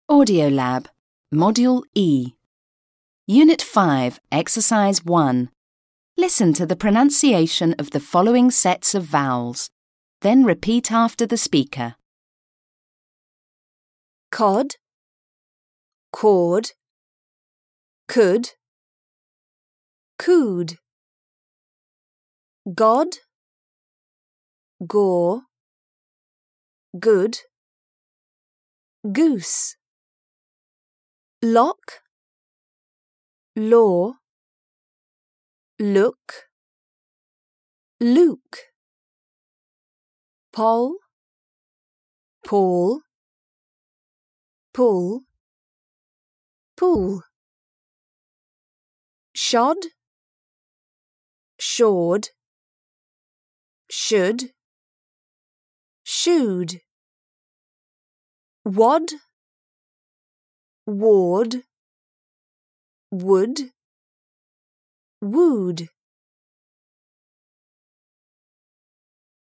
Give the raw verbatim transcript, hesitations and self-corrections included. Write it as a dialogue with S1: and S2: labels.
S1: Audiolab, Module E. Unit five, Exercise one. Listen to the pronunciation of the following sets of vowels. Then repeat after the speaker.
S2: Cod, cord, could, cooed. God, gore, good, goose. Lock, law, look, Luke. Poll, Paul, pull, pool. Shod, shawed, should, shooed. Wad, ward, would, wooed.